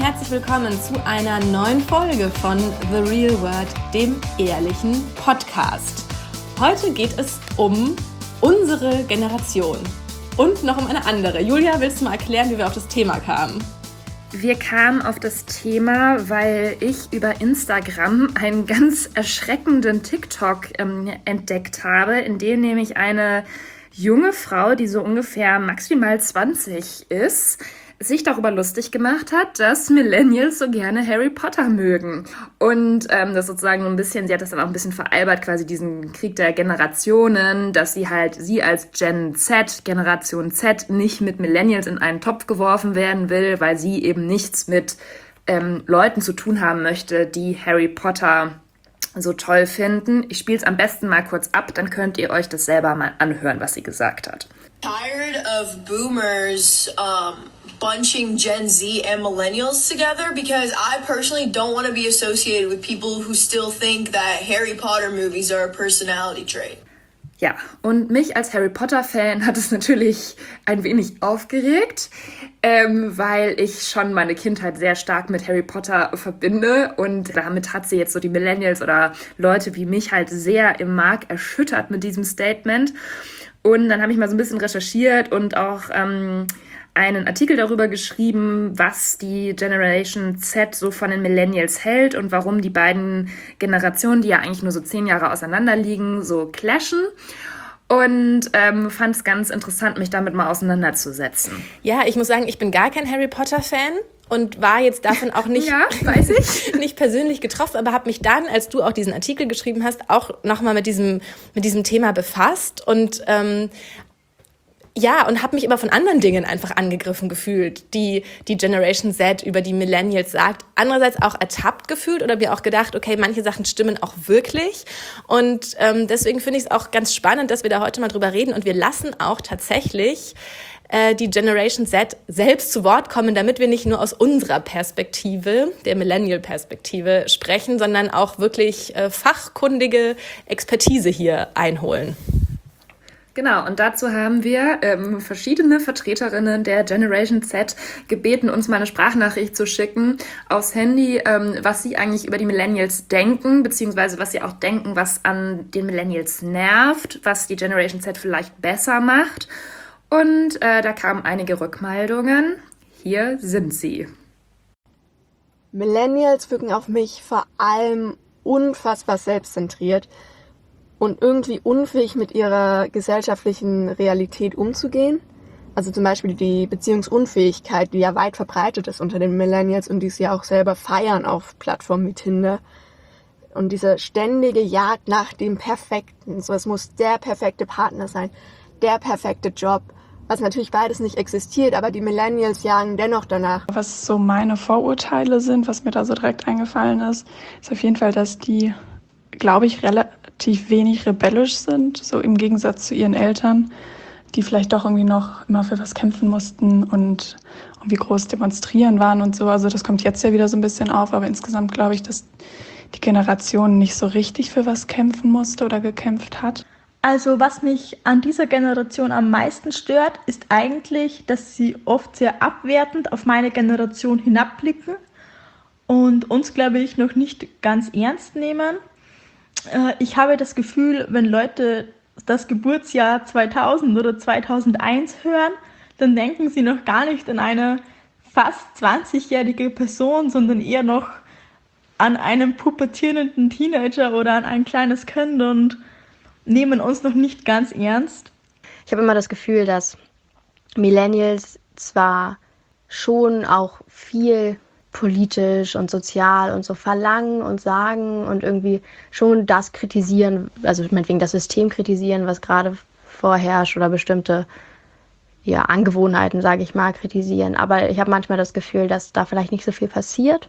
herzlich willkommen zu einer neuen Folge von The Real Word, dem ehrlichen Podcast. Heute geht es um unsere Generation und noch um eine andere. Julia, willst du mal erklären, wie wir auf das Thema kamen? Wir kamen auf das Thema, weil ich über Instagram einen ganz erschreckenden TikTok entdeckt habe, in dem nämlich eine junge Frau, die so ungefähr maximal 20 ist, sich darüber lustig gemacht hat, dass Millennials so gerne Harry Potter mögen. Und das sozusagen ein bisschen, sie hat das dann auch ein bisschen veralbert, quasi diesen Krieg der Generationen, dass sie als Gen Z, Generation Z, nicht mit Millennials in einen Topf geworfen werden will, weil sie eben nichts mit Leuten zu tun haben möchte, die Harry Potter so toll finden. Ich spiele es am besten mal kurz ab, dann könnt ihr euch das selber mal anhören, was sie gesagt hat. Tired of boomers bunching Gen Z and millennials together because I personally don't want to be associated with people who still think that Harry Potter movies are a personality trait. Ja, und mich als Harry Potter-Fan hat es natürlich ein wenig aufgeregt, weil ich schon meine Kindheit sehr stark mit Harry Potter verbinde und damit hat sie jetzt so die Millennials oder Leute wie mich halt sehr im Mark erschüttert mit diesem Statement. Und dann habe ich mal so ein bisschen recherchiert und auch einen Artikel darüber geschrieben, was die Generation Z so von den Millennials hält und warum die beiden Generationen, die ja eigentlich nur so 10 Jahre auseinander liegen, so clashen. Und fand es ganz interessant, mich damit mal auseinanderzusetzen. Ja, ich muss sagen, ich bin gar kein Harry Potter-Fan und war jetzt davon auch nicht, ja, weiß ich. nicht persönlich getroffen, aber habe mich dann, als du auch diesen Artikel geschrieben hast, auch nochmal mit diesem Thema befasst und und habe mich aber von anderen Dingen einfach angegriffen gefühlt, die Generation Z über die Millennials sagt. Andererseits auch ertappt gefühlt oder mir auch gedacht, okay, manche Sachen stimmen auch wirklich. Und deswegen finde ich es auch ganz spannend, dass wir da heute mal drüber reden. Und wir lassen auch tatsächlich die Generation Z selbst zu Wort kommen, damit wir nicht nur aus unserer Perspektive, der Millennial-Perspektive, sprechen, sondern auch wirklich fachkundige Expertise hier einholen. Genau, und dazu haben wir verschiedene Vertreterinnen der Generation Z gebeten, uns mal eine Sprachnachricht zu schicken aufs Handy, was sie eigentlich über die Millennials denken, beziehungsweise was sie auch denken, was an den Millennials nervt, was die Generation Z vielleicht besser macht. Und da kamen einige Rückmeldungen. Hier sind sie. Millennials wirken auf mich vor allem unfassbar selbstzentriert und irgendwie unfähig, mit ihrer gesellschaftlichen Realität umzugehen. Also zum Beispiel die Beziehungsunfähigkeit, die ja weit verbreitet ist unter den Millennials und die sie ja auch selber feiern auf Plattformen wie Tinder. Und diese ständige Jagd nach dem Perfekten. So, es muss der perfekte Partner sein, der perfekte Job, was natürlich beides nicht existiert, aber die Millennials jagen dennoch danach. Was so meine Vorurteile sind, was mir da so direkt eingefallen ist auf jeden Fall, dass die, glaube ich, relativ wenig rebellisch sind, so im Gegensatz zu ihren Eltern, die vielleicht doch irgendwie noch immer für was kämpfen mussten und irgendwie groß demonstrieren waren und so. Also das kommt jetzt ja wieder so ein bisschen auf, aber insgesamt glaube ich, dass die Generation nicht so richtig für was kämpfen musste oder gekämpft hat. Also was mich an dieser Generation am meisten stört, ist eigentlich, dass sie oft sehr abwertend auf meine Generation hinabblicken und uns, glaube ich, noch nicht ganz ernst nehmen. Ich habe das Gefühl, wenn Leute das Geburtsjahr 2000 oder 2001 hören, dann denken sie noch gar nicht an eine fast 20-jährige Person, sondern eher noch an einen pubertierenden Teenager oder an ein kleines Kind und nehmen uns noch nicht ganz ernst. Ich habe immer das Gefühl, dass Millennials zwar schon auch viel politisch und sozial und so verlangen und sagen und irgendwie schon das kritisieren, also meinetwegen das System kritisieren, was gerade vorherrscht oder bestimmte Angewohnheiten, sage ich mal, kritisieren. Aber ich habe manchmal das Gefühl, dass da vielleicht nicht so viel passiert,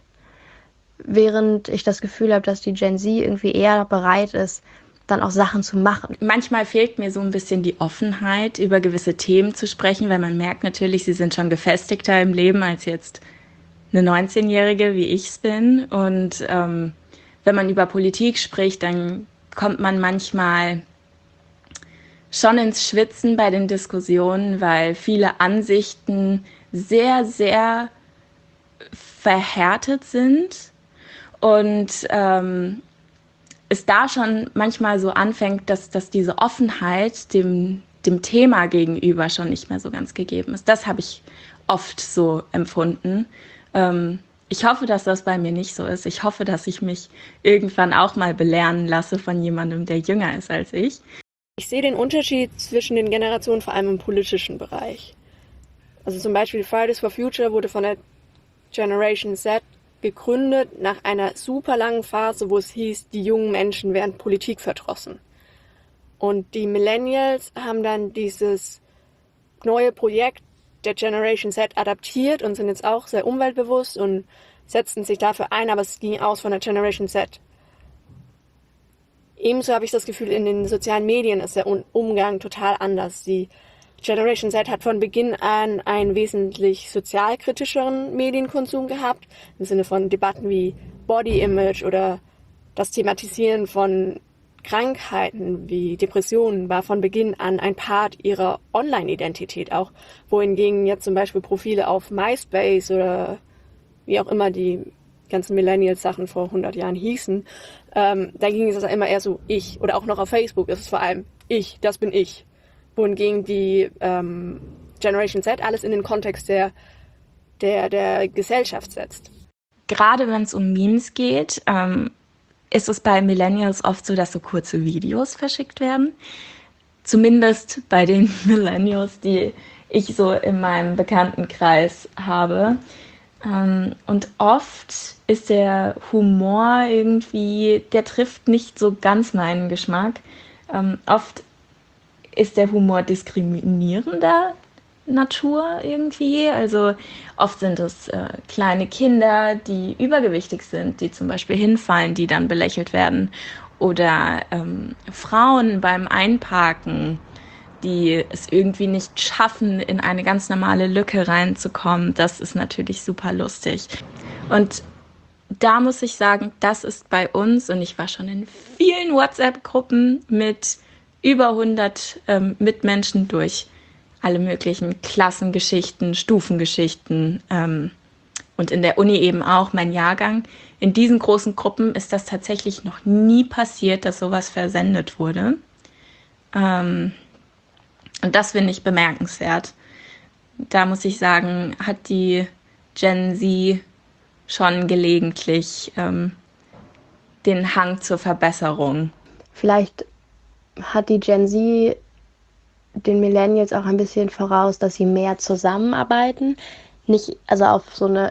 während ich das Gefühl habe, dass die Gen Z irgendwie eher bereit ist, dann auch Sachen zu machen. Manchmal fehlt mir so ein bisschen die Offenheit, über gewisse Themen zu sprechen, weil man merkt natürlich, sie sind schon gefestigter im Leben als jetzt eine 19-Jährige, wie ich es bin. Und wenn man über Politik spricht, dann kommt man manchmal schon ins Schwitzen bei den Diskussionen, weil viele Ansichten sehr, sehr verhärtet sind und es da schon manchmal so anfängt, dass diese Offenheit dem Thema gegenüber schon nicht mehr so ganz gegeben ist. Das habe ich oft so empfunden. Ich hoffe, dass das bei mir nicht so ist. Ich hoffe, dass ich mich irgendwann auch mal belehren lasse von jemandem, der jünger ist als ich. Ich sehe den Unterschied zwischen den Generationen vor allem im politischen Bereich. Also zum Beispiel Fridays for Future wurde von der Generation Z gegründet nach einer super langen Phase, wo es hieß, die jungen Menschen wären politikverdrossen. Und die Millennials haben dann dieses neue Projekt der Generation Z adaptiert und sind jetzt auch sehr umweltbewusst und setzten sich dafür ein, aber es ging aus von der Generation Z. Ebenso habe ich das Gefühl, in den sozialen Medien ist der Umgang total anders. Die Generation Z hat von Beginn an einen wesentlich sozialkritischeren Medienkonsum gehabt, im Sinne von Debatten wie Body Image oder das Thematisieren von Krankheiten wie Depressionen war von Beginn an ein Part ihrer Online-Identität auch, wohingegen jetzt zum Beispiel Profile auf MySpace oder wie auch immer die ganzen Millennials-Sachen vor 100 Jahren hießen, da ging es immer eher so ich, oder auch noch auf Facebook ist es vor allem ich, das bin ich, wohingegen die Generation Z alles in den Kontext der Gesellschaft setzt. Gerade wenn es um Memes geht, ist es bei Millennials oft so, dass so kurze Videos verschickt werden. Zumindest bei den Millennials, die ich so in meinem Bekanntenkreis habe. Und oft ist der Humor irgendwie, der trifft nicht so ganz meinen Geschmack. Oft ist der Humor diskriminierender Natur irgendwie. Also oft sind es kleine Kinder, die übergewichtig sind, die zum Beispiel hinfallen, die dann belächelt werden. Oder Frauen beim Einparken, die es irgendwie nicht schaffen, in eine ganz normale Lücke reinzukommen. Das ist natürlich super lustig. Und da muss ich sagen, das ist bei uns, und ich war schon in vielen WhatsApp-Gruppen mit über 100 Mitmenschen durch alle möglichen Klassengeschichten, Stufengeschichten und in der Uni eben auch mein Jahrgang. In diesen großen Gruppen ist das tatsächlich noch nie passiert, dass sowas versendet wurde. Und das finde ich bemerkenswert. Da muss ich sagen, hat die Gen Z schon gelegentlich den Hang zur Verbesserung. Vielleicht hat die Gen Z den Millennials auch ein bisschen voraus, dass sie mehr zusammenarbeiten. Nicht, also auf so eine,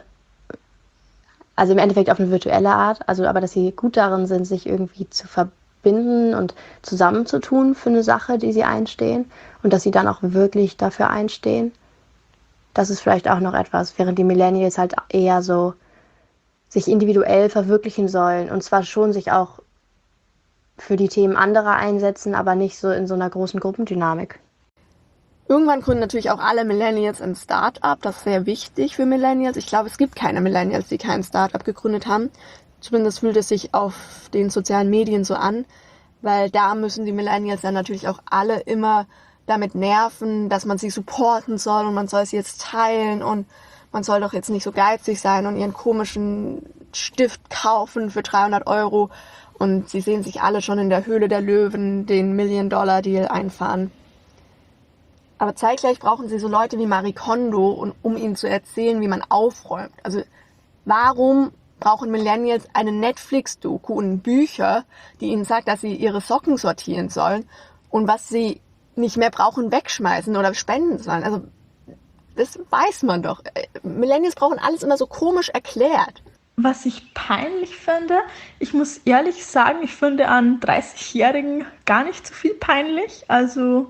also im Endeffekt auf eine virtuelle Art, also aber dass sie gut darin sind, sich irgendwie zu verbinden und zusammenzutun für eine Sache, die sie einstehen und dass sie dann auch wirklich dafür einstehen. Das ist vielleicht auch noch etwas, während die Millennials halt eher so sich individuell verwirklichen sollen und zwar schon sich auch für die Themen anderer einsetzen, aber nicht so in so einer großen Gruppendynamik. Irgendwann gründen natürlich auch alle Millennials ein Start-up. Das ist sehr wichtig für Millennials. Ich glaube, es gibt keine Millennials, die kein Start-up gegründet haben. Zumindest fühlt es sich auf den sozialen Medien so an, weil da müssen die Millennials dann natürlich auch alle immer damit nerven, dass man sie supporten soll und man soll sie jetzt teilen und man soll doch jetzt nicht so geizig sein und ihren komischen Stift kaufen für 300 Euro. Und sie sehen sich alle schon in der Höhle der Löwen den Million-Dollar-Deal einfahren. Aber zeitgleich brauchen sie so Leute wie Marie Kondo, um ihnen zu erzählen, wie man aufräumt. Also warum brauchen Millennials eine Netflix-Doku und Bücher, die ihnen sagt, dass sie ihre Socken sortieren sollen und was sie nicht mehr brauchen, wegschmeißen oder spenden sollen? Also das weiß man doch. Millennials brauchen alles immer so komisch erklärt. Was ich peinlich finde, ich muss ehrlich sagen, ich finde an 30-Jährigen gar nicht so viel peinlich. Also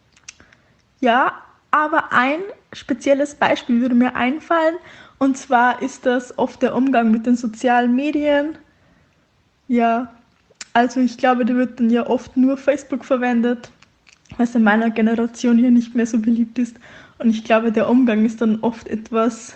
ja, aber ein spezielles Beispiel würde mir einfallen. Und zwar ist das oft der Umgang mit den sozialen Medien. Ja, also ich glaube, da wird dann ja oft nur Facebook verwendet, was in meiner Generation hier nicht mehr so beliebt ist. Und ich glaube, der Umgang ist dann oft etwas,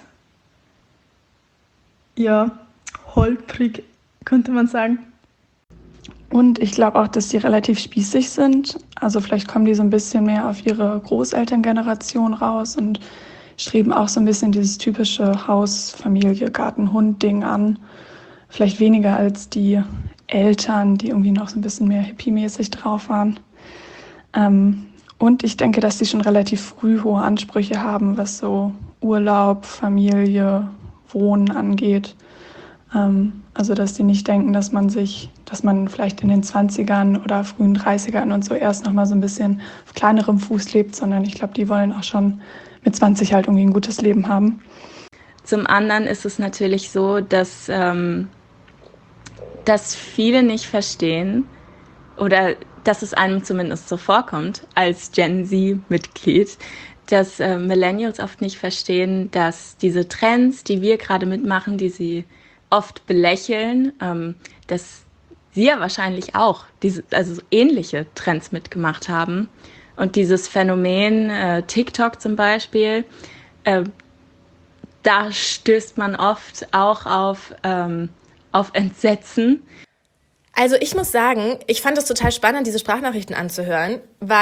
ja, holprig, könnte man sagen. Und ich glaube auch, dass die relativ spießig sind. Also vielleicht kommen die so ein bisschen mehr auf ihre Großelterngeneration raus und streben auch so ein bisschen dieses typische Haus, Familie, Garten, Hund-Ding an. Vielleicht weniger als die Eltern, die irgendwie noch so ein bisschen mehr hippie-mäßig drauf waren. Und ich denke, dass die schon relativ früh hohe Ansprüche haben, was so Urlaub, Familie, Wohnen angeht. Also dass die nicht denken, dass man vielleicht in den 20ern oder frühen 30ern und so erst noch mal so ein bisschen auf kleinerem Fuß lebt, sondern ich glaube, die wollen auch schon mit 20 halt irgendwie ein gutes Leben haben. Zum anderen ist es natürlich so, dass viele nicht verstehen oder dass es einem zumindest so vorkommt als Gen Z-Mitglied, dass Millennials oft nicht verstehen, dass diese Trends, die wir gerade mitmachen, die sie oft belächeln, dass sie ja wahrscheinlich auch also ähnliche Trends mitgemacht haben. Und dieses Phänomen TikTok zum Beispiel, da stößt man oft auch auf Entsetzen. Also ich muss sagen, ich fand es total spannend, diese Sprachnachrichten anzuhören,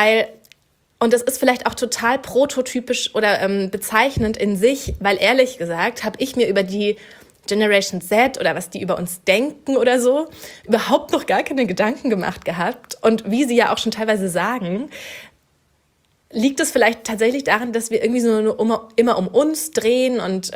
und das ist vielleicht auch total prototypisch oder bezeichnend in sich, weil ehrlich gesagt habe ich mir über die Generation Z oder was die über uns denken oder so überhaupt noch gar keine Gedanken gemacht gehabt. Und wie sie ja auch schon teilweise sagen, liegt es vielleicht tatsächlich daran, dass wir irgendwie so immer um uns drehen und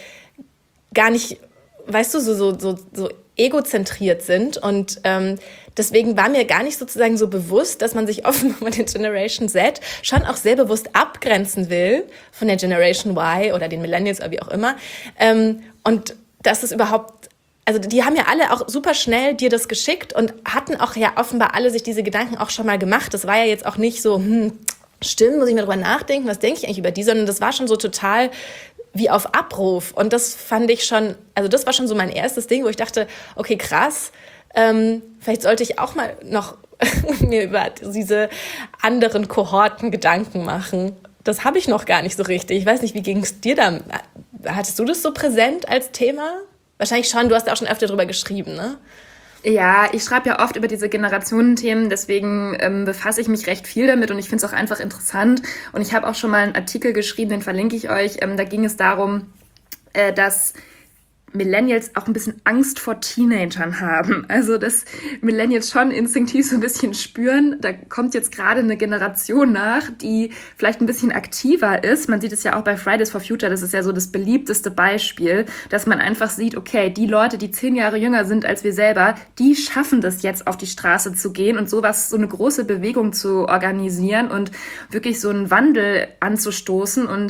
gar nicht, weißt du, so egozentriert sind. Und deswegen war mir gar nicht sozusagen so bewusst, dass man sich offenbar mit der Generation Z schon auch sehr bewusst abgrenzen will von der Generation Y oder den Millennials oder wie auch immer. Und dass es überhaupt, also die haben ja alle auch super schnell dir das geschickt und hatten auch ja offenbar alle sich diese Gedanken auch schon mal gemacht. Das war ja jetzt auch nicht so, stimmt, muss ich mir drüber nachdenken, was denke ich eigentlich über die, sondern das war schon so total wie auf Abruf. Und das fand ich schon, also das war schon so mein erstes Ding, wo ich dachte, okay, krass, vielleicht sollte ich auch mal noch mir über diese anderen Kohorten Gedanken machen. Das habe ich noch gar nicht so richtig. Ich weiß nicht, wie ging es dir da? Hattest du das so präsent als Thema? Wahrscheinlich schon, du hast ja auch schon öfter drüber geschrieben, ne? Ja, ich schreibe ja oft über diese Generationenthemen, deswegen befasse ich mich recht viel damit und ich finde es auch einfach interessant. Und ich habe auch schon mal einen Artikel geschrieben, den verlinke ich euch. Da ging es darum, dass Millennials auch ein bisschen Angst vor Teenagern haben. Also dass Millennials schon instinktiv so ein bisschen spüren, da kommt jetzt gerade eine Generation nach, die vielleicht ein bisschen aktiver ist. Man sieht es ja auch bei Fridays for Future, das ist ja so das beliebteste Beispiel, dass man einfach sieht, okay, die Leute, die 10 Jahre jünger sind als wir selber, die schaffen das jetzt auf die Straße zu gehen und sowas, so eine große Bewegung zu organisieren und wirklich so einen Wandel anzustoßen und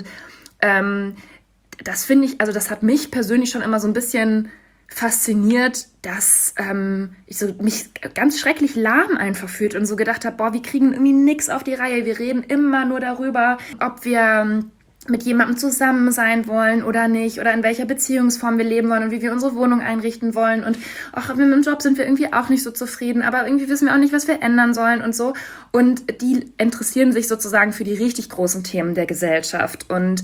das finde ich, also das hat mich persönlich schon immer so ein bisschen fasziniert, dass ich so mich ganz schrecklich lahm einfach fühlt und so gedacht habe, boah, wir kriegen irgendwie nichts auf die Reihe. Wir reden immer nur darüber, ob wir mit jemandem zusammen sein wollen oder nicht oder in welcher Beziehungsform wir leben wollen und wie wir unsere Wohnung einrichten wollen und auch mit dem Job sind wir irgendwie auch nicht so zufrieden, aber irgendwie wissen wir auch nicht, was wir ändern sollen und so. Und die interessieren sich sozusagen für die richtig großen Themen der Gesellschaft und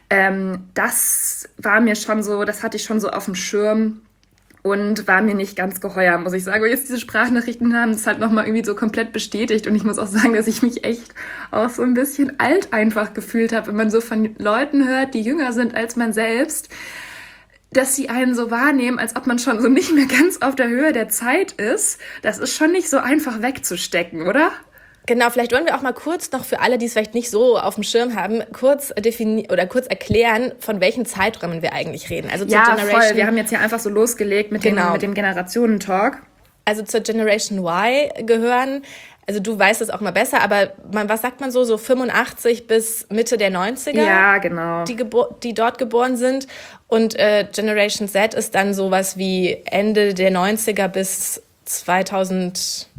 das war mir schon so, das hatte ich schon so auf dem Schirm und war mir nicht ganz geheuer, muss ich sagen. Und jetzt diese Sprachnachrichten haben das halt nochmal irgendwie so komplett bestätigt und ich muss auch sagen, dass ich mich echt auch so ein bisschen alt einfach gefühlt habe, wenn man so von Leuten hört, die jünger sind als man selbst, dass sie einen so wahrnehmen, als ob man schon so nicht mehr ganz auf der Höhe der Zeit ist. Das ist schon nicht so einfach wegzustecken, oder? Genau, vielleicht wollen wir auch mal kurz noch für alle, die es vielleicht nicht so auf dem Schirm haben, kurz erklären, von welchen Zeiträumen wir eigentlich reden. Also zur Generation, voll. Wir haben jetzt hier einfach so losgelegt mit dem Generationentalk. Also zur Generation Y gehören, also du weißt es auch mal besser, aber was sagt man so 85 bis Mitte der 90er? Ja, genau. Die dort geboren sind. Und Generation Z ist dann sowas wie Ende der 90er bis 2005,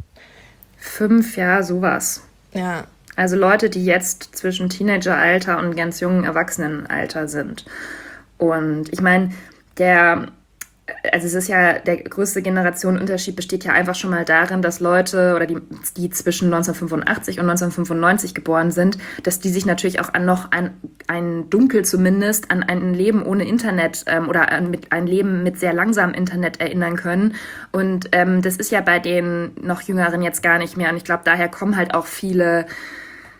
ja, sowas. Ja. Also Leute, die jetzt zwischen Teenageralter und ganz jungen Erwachsenenalter sind. Und ich meine, es ist ja, der größte Generationenunterschied besteht ja einfach schon mal darin, dass Leute oder die zwischen 1985 und 1995 geboren sind, dass die sich natürlich auch an ein Dunkel zumindest an ein Leben ohne Internet oder ein Leben mit sehr langsamem Internet erinnern können. Und das ist ja bei den noch Jüngeren jetzt gar nicht mehr. Und ich glaube, daher kommen halt auch viele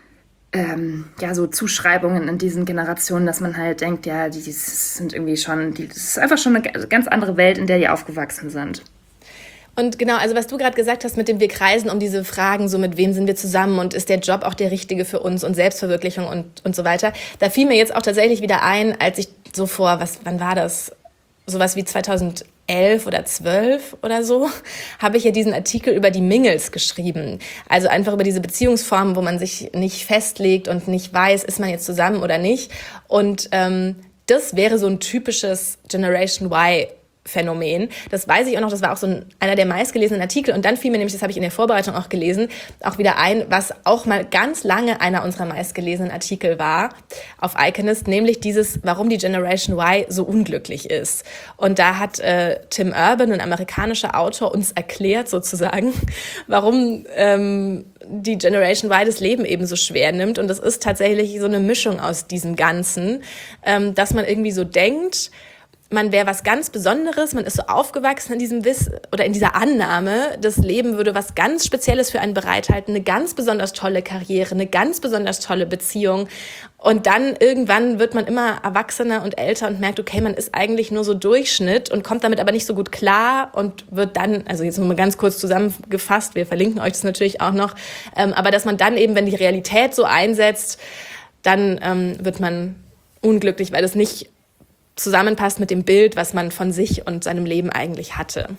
so Zuschreibungen in diesen Generationen, dass man halt denkt, ja, die sind irgendwie schon, das ist einfach schon eine ganz andere Welt, in der die aufgewachsen sind. Und genau, also was du gerade gesagt hast mit dem, wir kreisen um diese Fragen, so mit wem sind wir zusammen und ist der Job auch der richtige für uns und Selbstverwirklichung und so weiter. Da fiel mir jetzt auch tatsächlich wieder ein, als ich so wann war das? Sowas wie 2011 oder 12 oder so, habe ich ja diesen Artikel über die Mingles geschrieben. Also einfach über diese Beziehungsformen, wo man sich nicht festlegt und nicht weiß, ist man jetzt zusammen oder nicht. Und das wäre so ein typisches Generation Y Phänomen. Das weiß ich auch noch, das war auch so einer der meistgelesenen Artikel. Und dann fiel mir nämlich, das habe ich in der Vorbereitung auch gelesen, auch wieder ein, was auch mal ganz lange einer unserer meistgelesenen Artikel war auf Iconist, nämlich dieses, warum die Generation Y so unglücklich ist. Und da hat Tim Urban, ein amerikanischer Autor, uns erklärt sozusagen, warum die Generation Y das Leben eben so schwer nimmt. Und das ist tatsächlich so eine Mischung aus diesem Ganzen, dass man irgendwie so denkt, man wäre was ganz Besonderes, man ist so aufgewachsen in diesem oder in dieser Annahme, das Leben würde was ganz Spezielles für einen bereithalten, eine ganz besonders tolle Karriere, eine ganz besonders tolle Beziehung. Und dann irgendwann wird man immer erwachsener und älter und merkt, okay, man ist eigentlich nur so Durchschnitt und kommt damit aber nicht so gut klar und wird dann, also jetzt mal ganz kurz zusammengefasst, wir verlinken euch das natürlich auch noch, aber dass man dann eben, wenn die Realität so einsetzt, dann wird man unglücklich, weil das nicht zusammenpasst mit dem Bild, was man von sich und seinem Leben eigentlich hatte.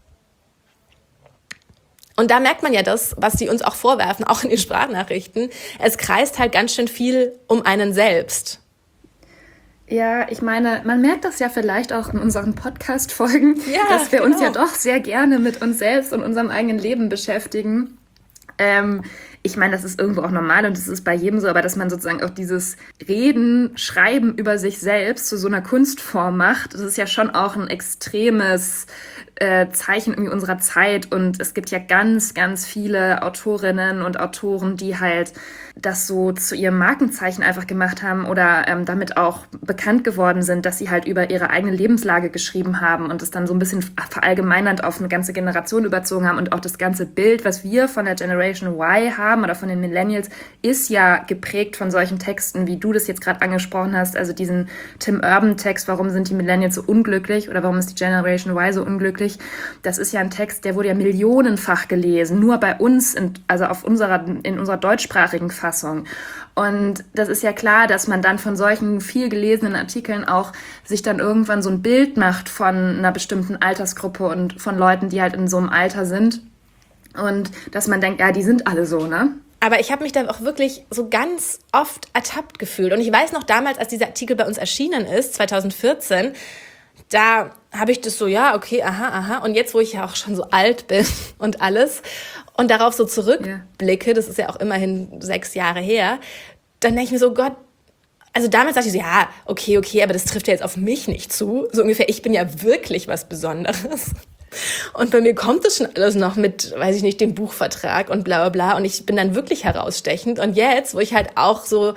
Und da merkt man ja das, was sie uns auch vorwerfen, auch in den Sprachnachrichten. Es kreist halt ganz schön viel um einen selbst. Ja, ich meine, man merkt das ja vielleicht auch in unseren Podcast-Folgen, dass wir uns ja doch sehr gerne mit uns selbst und unserem eigenen Leben beschäftigen. Ich meine, das ist irgendwo auch normal und das ist bei jedem so, aber dass man sozusagen auch dieses Reden, Schreiben über sich selbst zu so einer Kunstform macht, das ist ja schon auch ein extremes Zeichen irgendwie unserer Zeit. Und es gibt ja ganz, ganz viele Autorinnen und Autoren, die halt das so zu ihrem Markenzeichen einfach gemacht haben oder damit auch bekannt geworden sind, dass sie halt über ihre eigene Lebenslage geschrieben haben und es dann so ein bisschen verallgemeinernd auf eine ganze Generation überzogen haben. Und auch das ganze Bild, was wir von der Generation Y haben oder von den Millennials, ist ja geprägt von solchen Texten, wie du das jetzt gerade angesprochen hast. Also diesen Tim Urban-Text, warum sind die Millennials so unglücklich oder warum ist die Generation Y so unglücklich? Das ist ja ein Text, der wurde ja millionenfach gelesen, nur bei uns, in unserer deutschsprachigen Fassung. Und das ist ja klar, dass man dann von solchen viel gelesenen Artikeln auch sich dann irgendwann so ein Bild macht von einer bestimmten Altersgruppe und von Leuten, die halt in so einem Alter sind. Und dass man denkt, ja, die sind alle so, ne? Aber ich habe mich da auch wirklich so ganz oft ertappt gefühlt. Und ich weiß noch damals, als dieser Artikel bei uns erschienen ist, 2014, da habe ich das so, ja, okay, aha. Und jetzt, wo ich ja auch schon so alt bin und alles und darauf so zurückblicke, das ist ja auch immerhin 6 Jahre her, dann denke ich mir so, Gott, also damals dachte ich so, ja, okay, aber das trifft ja jetzt auf mich nicht zu. So ungefähr, ich bin ja wirklich was Besonderes. Und bei mir kommt das schon alles noch mit, weiß ich nicht, dem Buchvertrag und bla bla bla. Und ich bin dann wirklich herausstechend. Und jetzt, wo ich halt auch so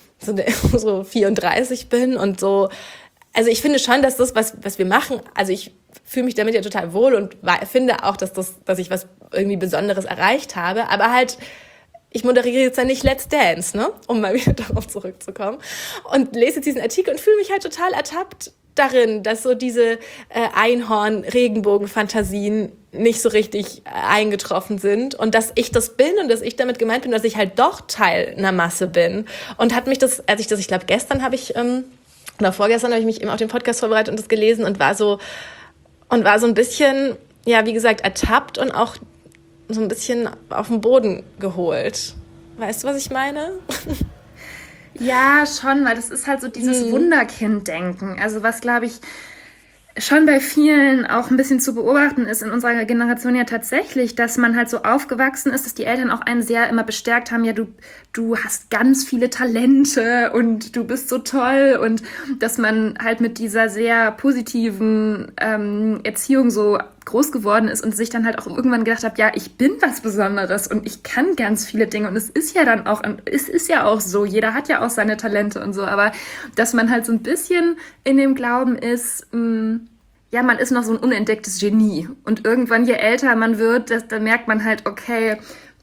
34 bin und so, also ich finde schon, dass das, was wir machen, also ich fühle mich damit ja total wohl und finde auch, dass ich was irgendwie Besonderes erreicht habe. Aber halt, ich moderiere jetzt ja nicht Let's Dance, ne? Um mal wieder darauf zurückzukommen. Und lese jetzt diesen Artikel und fühle mich halt total ertappt darin, dass so diese Einhorn-Regenbogen-Fantasien nicht so richtig eingetroffen sind und dass ich das bin und dass ich damit gemeint bin, dass ich halt doch Teil einer Masse bin. Und hat mich das, ich glaube gestern habe ich, oder vorgestern habe ich mich eben auf den Podcast vorbereitet und das gelesen und war so ein bisschen, ja, wie gesagt, ertappt und auch so ein bisschen auf den Boden geholt. Weißt du, was ich meine? Ja, schon, weil das ist halt so dieses Wunderkind-Denken. Also was, glaube ich, schon bei vielen auch ein bisschen zu beobachten ist in unserer Generation ja tatsächlich, dass man halt so aufgewachsen ist, dass die Eltern auch einen sehr immer bestärkt haben, ja, du hast ganz viele Talente und du bist so toll und dass man halt mit dieser sehr positiven Erziehung so groß geworden ist und sich dann halt auch irgendwann gedacht hat, ja, ich bin was Besonderes und ich kann ganz viele Dinge und es ist ja dann auch, es ist ja auch so, jeder hat ja auch seine Talente und so, aber dass man halt so ein bisschen in dem Glauben ist, ja, man ist noch so ein unentdecktes Genie und irgendwann, je älter man wird, dann merkt man halt, okay,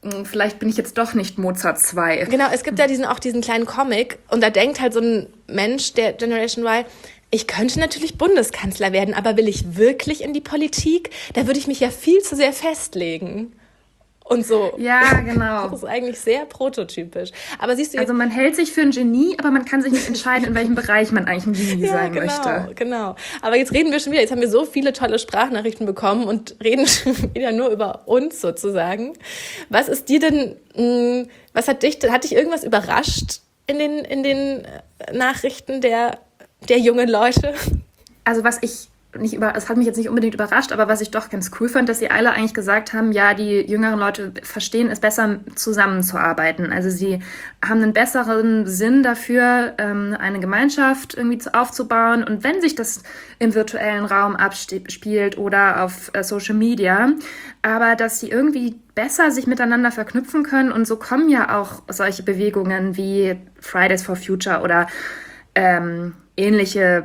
vielleicht bin ich jetzt doch nicht Mozart 2. Genau, es gibt ja diesen kleinen Comic und da denkt halt so ein Mensch der Generation Y, ich könnte natürlich Bundeskanzler werden, aber will ich wirklich in die Politik? Da würde ich mich ja viel zu sehr festlegen. Und so. Ja, genau. Das ist eigentlich sehr prototypisch. Aber siehst du also man hält sich für ein Genie, aber man kann sich nicht entscheiden, in welchem Bereich man eigentlich ein Genie sein möchte. Genau. Aber jetzt reden wir schon wieder. Jetzt haben wir so viele tolle Sprachnachrichten bekommen und reden schon wieder nur über uns sozusagen. Was ist dir denn, hat dich irgendwas überrascht in den Nachrichten der jungen Leute? Also es hat mich jetzt nicht unbedingt überrascht, aber was ich doch ganz cool fand, dass sie alle eigentlich gesagt haben, ja, die jüngeren Leute verstehen es besser, zusammenzuarbeiten. Also sie haben einen besseren Sinn dafür, eine Gemeinschaft irgendwie aufzubauen. Und wenn sich das im virtuellen Raum abspielt oder auf Social Media, aber dass sie irgendwie besser sich miteinander verknüpfen können. Und so kommen ja auch solche Bewegungen wie Fridays for Future oder ähnliche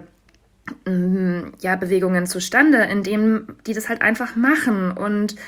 Bewegungen zustande, indem die das halt einfach machen. Und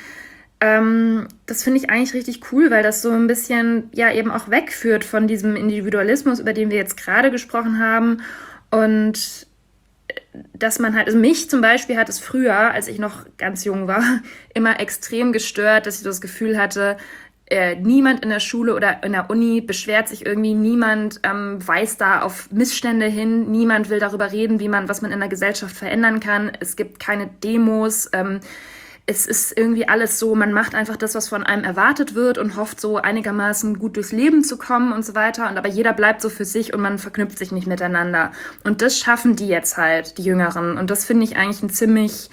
das finde ich eigentlich richtig cool, weil das so ein bisschen ja eben auch wegführt von diesem Individualismus, über den wir jetzt gerade gesprochen haben. Und dass man halt, also mich zum Beispiel hat es früher, als ich noch ganz jung war, immer extrem gestört, dass ich das Gefühl hatte, niemand in der Schule oder in der Uni beschwert sich irgendwie, niemand weist da auf Missstände hin, niemand will darüber reden, was man in der Gesellschaft verändern kann. Es gibt keine Demos, es ist irgendwie alles so, man macht einfach das, was von einem erwartet wird und hofft so einigermaßen gut durchs Leben zu kommen und so weiter. Und aber jeder bleibt so für sich und man verknüpft sich nicht miteinander. Und das schaffen die jetzt halt, die Jüngeren. Und das finde ich eigentlich eine ziemlich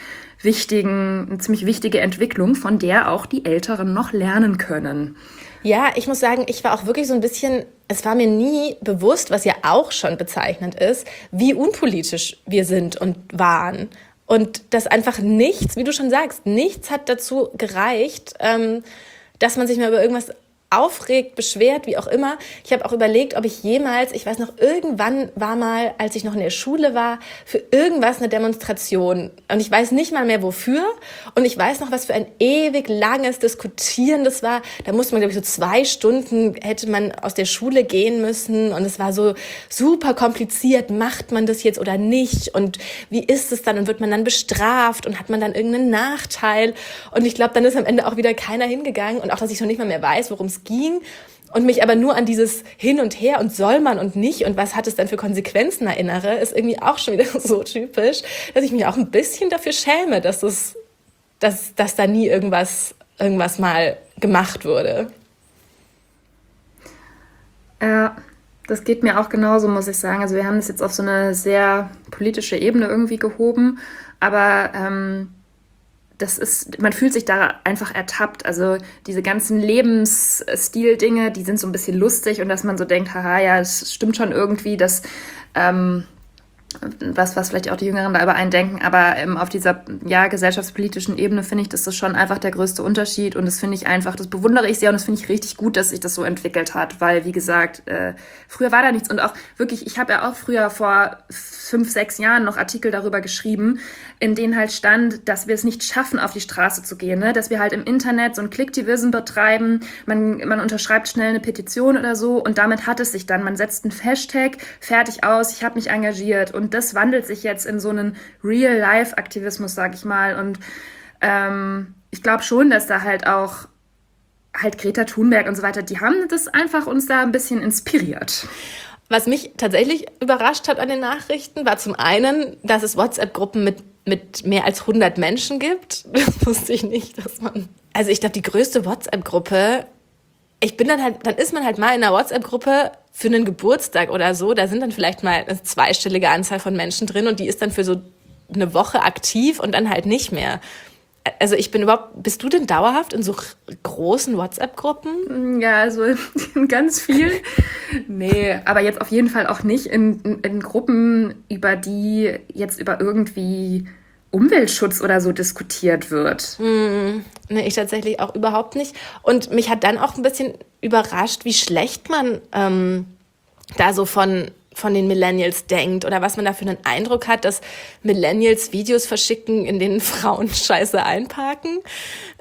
wichtige Entwicklung, von der auch die Älteren noch lernen können. Ja, ich muss sagen, ich war auch wirklich so ein bisschen, es war mir nie bewusst, was ja auch schon bezeichnend ist, wie unpolitisch wir sind und waren. Und dass einfach nichts, wie du schon sagst, nichts hat dazu gereicht, dass man sich mal über irgendwas aufregt, beschwert, wie auch immer. Ich habe auch überlegt, ob ich jemals, ich weiß noch, irgendwann war mal, als ich noch in der Schule war, für irgendwas eine Demonstration. Und ich weiß nicht mal mehr wofür. Und ich weiß noch, was für ein ewig langes Diskutieren das war. Da musste man, glaube ich, so 2 Stunden hätte man aus der Schule gehen müssen. Und es war so super kompliziert. Macht man das jetzt oder nicht? Und wie ist es dann? Und wird man dann bestraft? Und hat man dann irgendeinen Nachteil? Und ich glaube, dann ist am Ende auch wieder keiner hingegangen. Und auch, dass ich noch nicht mal mehr weiß, worum es ging und mich aber nur an dieses Hin und Her und soll man und nicht und was hat es dann für Konsequenzen erinnere, ist irgendwie auch schon wieder so typisch, dass ich mich auch ein bisschen dafür schäme, dass da nie irgendwas mal gemacht wurde. Ja, das geht mir auch genauso, muss ich sagen. Also wir haben das jetzt auf so eine sehr politische Ebene irgendwie gehoben, aber man fühlt sich da einfach ertappt. Also diese ganzen Lebensstil-Dinge, die sind so ein bisschen lustig und dass man so denkt, haha, ja, es stimmt schon irgendwie, dass was vielleicht auch die Jüngeren da übereindenken, aber auf dieser gesellschaftspolitischen Ebene finde ich, das ist schon einfach der größte Unterschied und das finde ich einfach, das bewundere ich sehr und das finde ich richtig gut, dass sich das so entwickelt hat, weil wie gesagt, früher war da nichts und auch wirklich, ich habe ja auch früher vor 5, 6 Jahren noch Artikel darüber geschrieben, in denen halt stand, dass wir es nicht schaffen, auf die Straße zu gehen, ne? Dass wir halt im Internet so ein Clicktivism betreiben, man unterschreibt schnell eine Petition oder so und damit hat es sich dann, man setzt einen Hashtag, fertig aus, ich habe mich engagiert und das wandelt sich jetzt in so einen Real-Life-Aktivismus, sag ich mal und ich glaube schon, dass da halt auch Greta Thunberg und so weiter, die haben das einfach uns da ein bisschen inspiriert. Was mich tatsächlich überrascht hat an den Nachrichten, war zum einen, dass es WhatsApp-Gruppen mit mehr als 100 Menschen gibt. Das wusste ich nicht, also ich glaube, die größte WhatsApp-Gruppe, dann ist man halt mal in einer WhatsApp-Gruppe für einen Geburtstag oder so, da sind dann vielleicht mal eine zweistellige Anzahl von Menschen drin und die ist dann für so eine Woche aktiv und dann halt nicht mehr. Also bist du denn dauerhaft in so großen WhatsApp-Gruppen? Ja, also in ganz viel. Nee, aber jetzt auf jeden Fall auch nicht in Gruppen, über die jetzt über irgendwie Umweltschutz oder so diskutiert wird. Nee, ich tatsächlich auch überhaupt nicht. Und mich hat dann auch ein bisschen überrascht, wie schlecht man da so von den Millennials denkt oder was man da für einen Eindruck hat, dass Millennials Videos verschicken, in denen Frauen Scheiße einparken.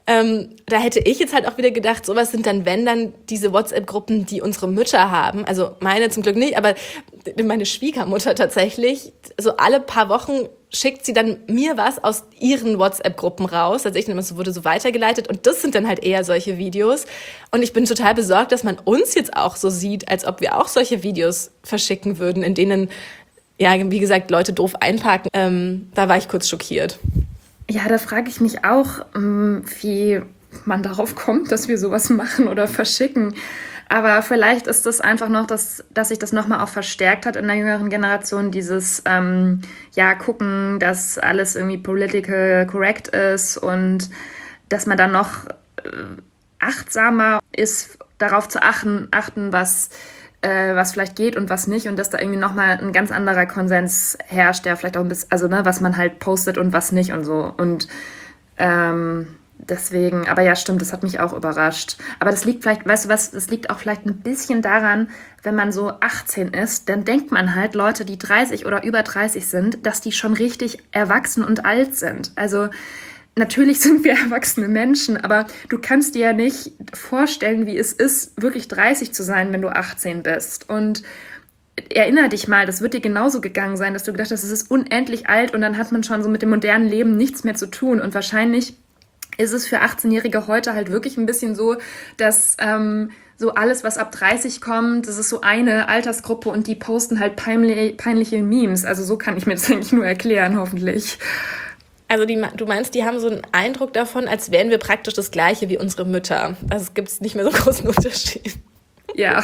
Da hätte ich jetzt halt auch wieder gedacht, sowas sind dann, wenn dann diese WhatsApp-Gruppen, die unsere Mütter haben, also meine zum Glück nicht, aber meine Schwiegermutter tatsächlich, so alle paar Wochen schickt sie dann mir was aus ihren WhatsApp-Gruppen raus. Also wurde so weitergeleitet und das sind dann halt eher solche Videos. Und ich bin total besorgt, dass man uns jetzt auch so sieht, als ob wir auch solche Videos verschicken würden, in denen, ja, wie gesagt, Leute doof einparken. Da war ich kurz schockiert. Ja, da frage ich mich auch, wie man darauf kommt, dass wir sowas machen oder verschicken. Aber vielleicht ist das einfach noch, dass sich das nochmal auch verstärkt hat in der jüngeren Generation, dieses gucken, dass alles irgendwie political correct ist und dass man dann noch achtsamer ist, darauf zu achten, was vielleicht geht und was nicht und dass da irgendwie nochmal ein ganz anderer Konsens herrscht, der vielleicht auch ein bisschen, was man halt postet und was nicht und so. Und deswegen, aber ja, stimmt, das hat mich auch überrascht. Aber das liegt vielleicht, weißt du was, das liegt auch vielleicht ein bisschen daran, wenn man so 18 ist, dann denkt man halt, Leute, die 30 oder über 30 sind, dass die schon richtig erwachsen und alt sind. Also natürlich sind wir erwachsene Menschen, aber du kannst dir ja nicht vorstellen, wie es ist, wirklich 30 zu sein, wenn du 18 bist. Und erinnere dich mal, das wird dir genauso gegangen sein, dass du gedacht hast, es ist unendlich alt und dann hat man schon so mit dem modernen Leben nichts mehr zu tun. Und wahrscheinlich ist es für 18-Jährige heute halt wirklich ein bisschen so, dass so alles, was ab 30 kommt, das ist so eine Altersgruppe und die posten halt peinliche Memes. Also so kann ich mir das eigentlich nur erklären, hoffentlich. Also du meinst, die haben so einen Eindruck davon, als wären wir praktisch das Gleiche wie unsere Mütter. Also es gibt nicht mehr so großen Unterschied. Ja.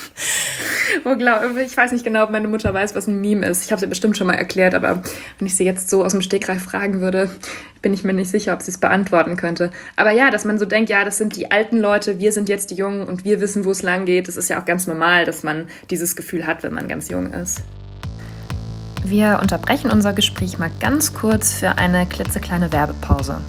Ich weiß nicht genau, ob meine Mutter weiß, was ein Meme ist. Ich habe sie bestimmt schon mal erklärt, aber wenn ich sie jetzt so aus dem Stegreif fragen würde, bin ich mir nicht sicher, ob sie es beantworten könnte. Aber ja, dass man so denkt, ja, das sind die alten Leute, wir sind jetzt die Jungen und wir wissen, wo es lang geht. Das ist ja auch ganz normal, dass man dieses Gefühl hat, wenn man ganz jung ist. Wir unterbrechen unser Gespräch mal ganz kurz für eine klitzekleine Werbepause.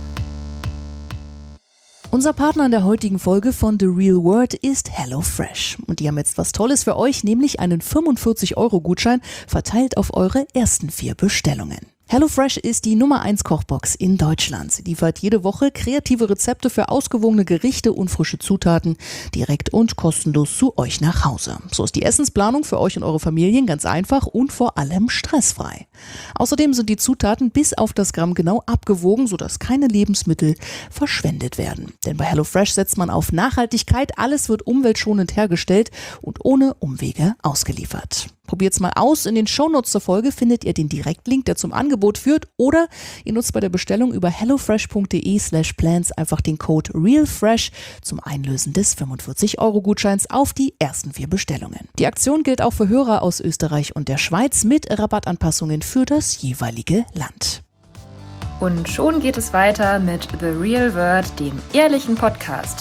Unser Partner in der heutigen Folge von The Real World ist HelloFresh. Und die haben jetzt was Tolles für euch, nämlich einen 45-Euro-Gutschein verteilt auf eure ersten 4 Bestellungen. HelloFresh ist die Nummer 1 Kochbox in Deutschland. Sie liefert jede Woche kreative Rezepte für ausgewogene Gerichte und frische Zutaten direkt und kostenlos zu euch nach Hause. So ist die Essensplanung für euch und eure Familien ganz einfach und vor allem stressfrei. Außerdem sind die Zutaten bis auf das Gramm genau abgewogen, sodass keine Lebensmittel verschwendet werden. Denn bei HelloFresh setzt man auf Nachhaltigkeit, alles wird umweltschonend hergestellt und ohne Umwege ausgeliefert. Probiert's mal aus. In den Shownotes zur Folge findet ihr den Direktlink, der zum Angebot führt, oder ihr nutzt bei der Bestellung über hellofresh.de/plans einfach den Code REALFRESH zum Einlösen des 45-Euro-Gutscheins auf die ersten 4 Bestellungen. Die Aktion gilt auch für Hörer aus Österreich und der Schweiz mit Rabattanpassungen für das jeweilige Land. Und schon geht es weiter mit The Real World, dem ehrlichen Podcast.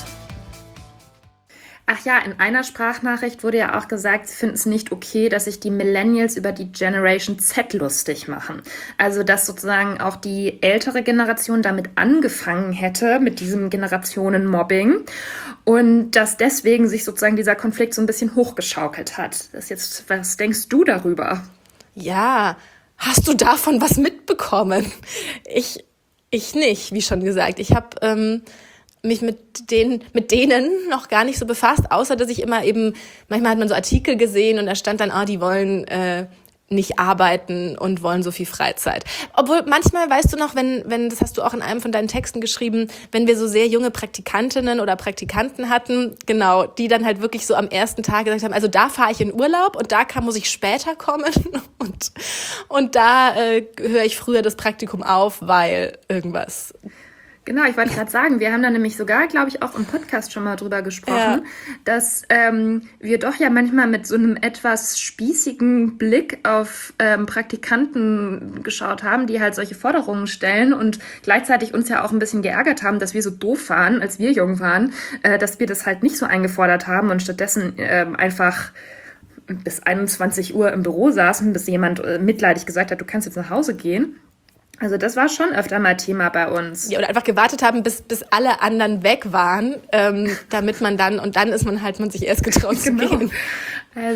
Ach ja, in einer Sprachnachricht wurde ja auch gesagt, sie finden es nicht okay, dass sich die Millennials über die Generation Z lustig machen. Also, dass sozusagen auch die ältere Generation damit angefangen hätte, mit diesem Generationenmobbing. Und dass deswegen sich sozusagen dieser Konflikt so ein bisschen hochgeschaukelt hat. Was denkst du darüber? Ja, hast du davon was mitbekommen? Ich nicht, wie schon gesagt. Ich habe mich mit denen noch gar nicht so befasst, außer dass ich immer eben, manchmal hat man so Artikel gesehen und da stand dann, die wollen nicht arbeiten und wollen so viel Freizeit. Obwohl manchmal, weißt du noch, wenn das hast du auch in einem von deinen Texten geschrieben, wenn wir so sehr junge Praktikantinnen oder Praktikanten hatten, genau, die dann halt wirklich so am ersten Tag gesagt haben, also da fahre ich in Urlaub und da muss ich später kommen und da höre ich früher das Praktikum auf, weil irgendwas. Genau, ich wollte gerade sagen, wir haben da nämlich sogar, glaube ich, auch im Podcast schon mal drüber gesprochen, dass wir doch ja manchmal mit so einem etwas spießigen Blick auf Praktikanten geschaut haben, die halt solche Forderungen stellen und gleichzeitig uns ja auch ein bisschen geärgert haben, dass wir so doof waren, als wir jung waren, dass wir das halt nicht so eingefordert haben und stattdessen einfach bis 21 Uhr im Büro saßen, bis jemand mitleidig gesagt hat, du kannst jetzt nach Hause gehen. Also das war schon öfter mal Thema bei uns. Ja, oder einfach gewartet haben, bis alle anderen weg waren, damit man dann ist man sich erst getraut zu gehen.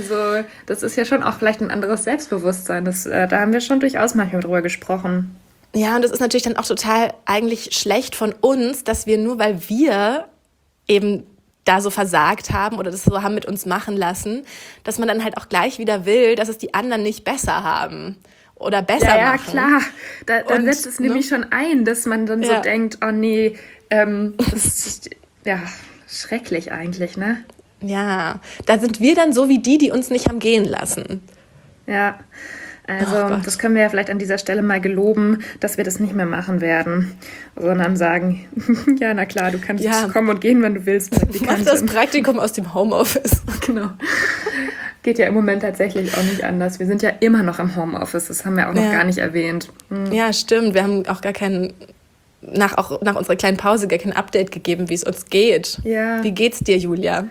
Also das ist ja schon auch vielleicht ein anderes Selbstbewusstsein. Da haben wir schon durchaus manchmal drüber gesprochen. Ja, und das ist natürlich dann auch total eigentlich schlecht von uns, dass wir nur, weil wir eben da so versagt haben oder das so haben mit uns machen lassen, dass man dann halt auch gleich wieder will, dass es die anderen nicht besser haben oder besser machen. Ja, klar. Da setzt es nämlich schon ein, dass man dann so denkt, oh nee, das ist schrecklich eigentlich, ne? Ja, da sind wir dann so wie die uns nicht haben gehen lassen. Ja, also das können wir ja vielleicht an dieser Stelle mal geloben, dass wir das nicht mehr machen werden, sondern sagen, ja, na klar, du kannst kommen und gehen, wenn du willst. Mach das Praktikum aus dem Homeoffice. Genau. Geht ja im Moment tatsächlich auch nicht anders. Wir sind ja immer noch im Homeoffice, das haben wir auch noch gar nicht erwähnt. Ja, stimmt. Wir haben auch gar keinen, nach unserer kleinen Pause gar kein Update gegeben, wie es uns geht. Ja. Wie geht's dir, Julia?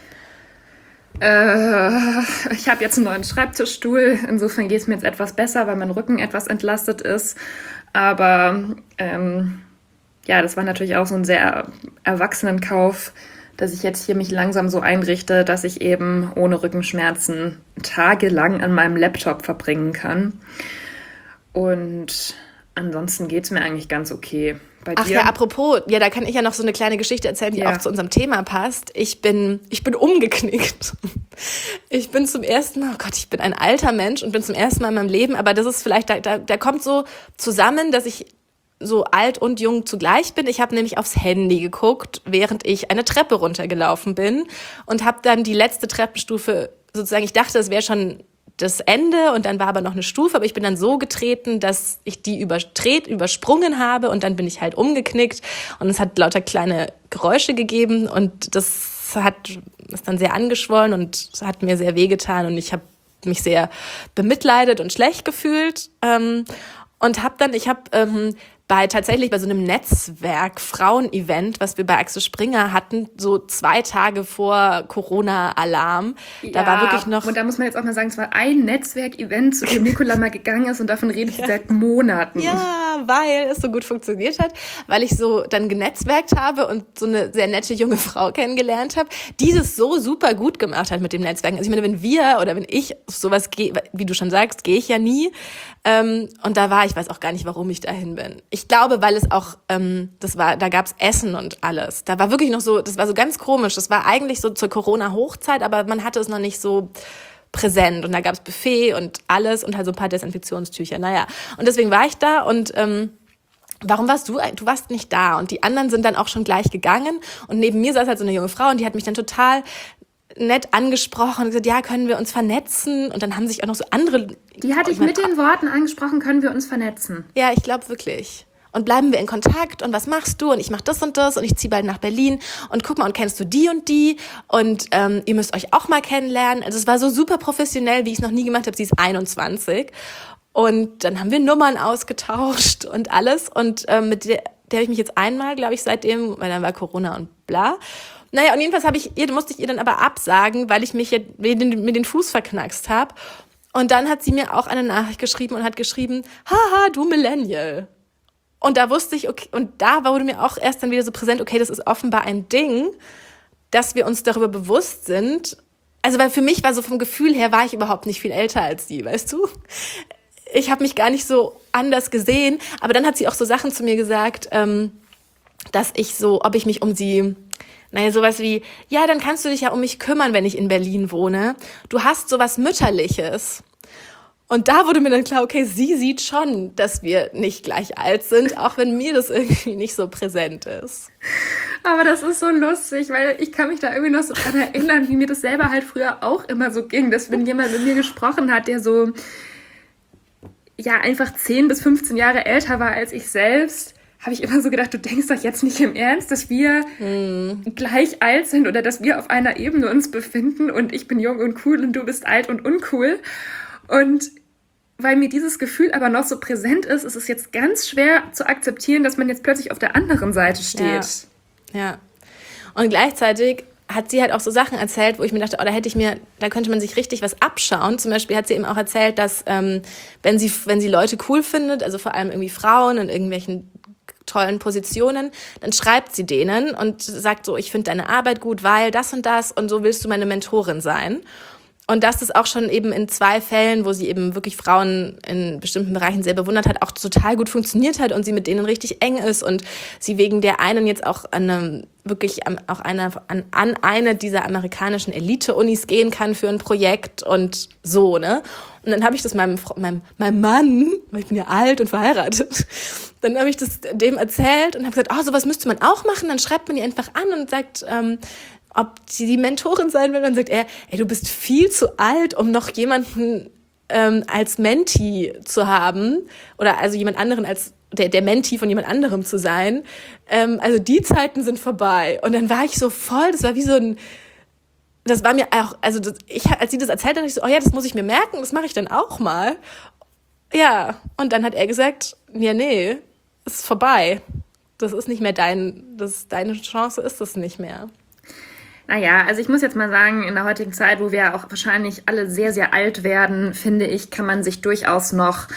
Ich habe jetzt einen neuen Schreibtischstuhl. Insofern geht es mir jetzt etwas besser, weil mein Rücken etwas entlastet ist. Aber das war natürlich auch so ein sehr Erwachsenenkauf, dass ich jetzt hier mich langsam so einrichte, dass ich eben ohne Rückenschmerzen tagelang an meinem Laptop verbringen kann. Und ansonsten geht es mir eigentlich ganz okay. Bei dir? Ach ja, apropos, da kann ich ja noch so eine kleine Geschichte erzählen, die auch zu unserem Thema passt. Ich bin umgeknickt. Ich bin zum ersten Mal, ich bin ein alter Mensch und bin zum ersten Mal in meinem Leben, aber das ist vielleicht, da kommt so zusammen, dass ich so alt und jung zugleich bin. Ich habe nämlich aufs Handy geguckt, während ich eine Treppe runtergelaufen bin und habe dann die letzte Treppenstufe sozusagen, ich dachte, es wäre schon das Ende und dann war aber noch eine Stufe, aber ich bin dann so getreten, dass ich die übersprungen habe und dann bin ich halt umgeknickt und es hat lauter kleine Geräusche gegeben und das ist dann sehr angeschwollen und hat mir sehr wehgetan und ich habe mich sehr bemitleidet und schlecht gefühlt und ich habe tatsächlich bei so einem Netzwerk-Frauen-Event, was wir bei Axel Springer hatten, so 2 Tage vor Corona-Alarm. Da war wirklich noch... Und da muss man jetzt auch mal sagen, es war ein Netzwerk-Event, zu dem Nicola mal gegangen ist und davon redet sie seit Monaten. Ja, weil es so gut funktioniert hat, weil ich so dann genetzwerkt habe und so eine sehr nette junge Frau kennengelernt habe, die das so super gut gemacht hat mit dem Netzwerken. Also ich meine, wenn ich sowas gehe, wie du schon sagst, gehe ich ja nie. Und ich weiß auch gar nicht, warum ich dahin bin. Ich glaube, weil es auch, da gab's Essen und alles. Da war wirklich noch so, das war so ganz komisch. Das war eigentlich so zur Corona-Hochzeit, aber man hatte es noch nicht so präsent. Und da gab's Buffet und alles und halt so ein paar Desinfektionstücher. Naja, und deswegen war ich da und warum warst du? Du warst nicht da. Und die anderen sind dann auch schon gleich gegangen. Und neben mir saß halt so eine junge Frau und die hat mich dann total nett angesprochen und gesagt, ja, können wir uns vernetzen? Und dann haben sich auch noch so andere... Die hatte ich mit den Worten angesprochen, können wir uns vernetzen? Ja, ich glaube wirklich. Und bleiben wir in Kontakt und was machst du? Und ich mache das und das und ich ziehe bald nach Berlin und guck mal, und kennst du die und die? Und ihr müsst euch auch mal kennenlernen. Also es war so super professionell, wie ich es noch nie gemacht habe. Sie ist 21. Und dann haben wir Nummern ausgetauscht und alles. Und mit der habe ich mich jetzt einmal, glaube ich, seitdem, weil dann war Corona und bla. Naja, und jedenfalls musste ich ihr dann aber absagen, weil ich mich mit den Fuß verknackst habe. Und dann hat sie mir auch eine Nachricht geschrieben und hat geschrieben, haha, du Millennial. Und da wusste ich, okay, und da wurde mir auch erst dann wieder so präsent, okay, das ist offenbar ein Ding, dass wir uns darüber bewusst sind. Also, weil für mich war so vom Gefühl her, war ich überhaupt nicht viel älter als sie, weißt du? Ich habe mich gar nicht so anders gesehen. Aber dann hat sie auch so Sachen zu mir gesagt, dass ob ich mich um sie... sowas wie, ja, dann kannst du dich ja um mich kümmern, wenn ich in Berlin wohne. Du hast sowas Mütterliches. Und da wurde mir dann klar, okay, sie sieht schon, dass wir nicht gleich alt sind, auch wenn mir das irgendwie nicht so präsent ist. Aber das ist so lustig, weil ich kann mich da irgendwie noch so dran erinnern, wie mir das selber halt früher auch immer so ging, dass wenn jemand mit mir gesprochen hat, der so, einfach 10 bis 15 Jahre älter war als ich selbst, habe ich immer so gedacht, du denkst doch jetzt nicht im Ernst, dass wir gleich alt sind oder dass wir auf einer Ebene uns befinden und ich bin jung und cool und du bist alt und uncool. Und weil mir dieses Gefühl aber noch so präsent ist, ist es jetzt ganz schwer zu akzeptieren, dass man jetzt plötzlich auf der anderen Seite steht. Ja. Und gleichzeitig hat sie halt auch so Sachen erzählt, wo ich mir dachte, da könnte man sich richtig was abschauen. Zum Beispiel hat sie eben auch erzählt, dass wenn sie Leute cool findet, also vor allem irgendwie Frauen in irgendwelchen tollen Positionen, dann schreibt sie denen und sagt so, ich finde deine Arbeit gut, weil das und das und so willst du meine Mentorin sein. Und dass das auch schon eben in 2 Fällen, wo sie eben wirklich Frauen in bestimmten Bereichen sehr bewundert hat, auch total gut funktioniert hat und sie mit denen richtig eng ist und sie wegen der einen jetzt auch an eine dieser amerikanischen Elite-Unis gehen kann für ein Projekt und so, ne? Und dann habe ich das meinem Mann, weil ich bin ja alt und verheiratet, dann habe ich das dem erzählt und habe gesagt, sowas müsste man auch machen. Dann schreibt man die einfach an und sagt, ob sie die Mentorin sein will. Dann sagt er, du bist viel zu alt, um noch jemanden als Mentee zu haben oder also jemand anderen als der Mentee von jemand anderem zu sein. Also die Zeiten sind vorbei. Und dann war ich so voll, das war wie so ein, das war mir auch, also als sie das erzählt hat, dachte ich so, das muss ich mir merken, das mache ich dann auch mal. Ja, und dann hat er gesagt, ja, nee, ist vorbei. Das ist nicht mehr deine Chance ist es nicht mehr. Naja, also ich muss jetzt mal sagen, in der heutigen Zeit, wo wir auch wahrscheinlich alle sehr, sehr alt werden, finde ich, kann man sich durchaus noch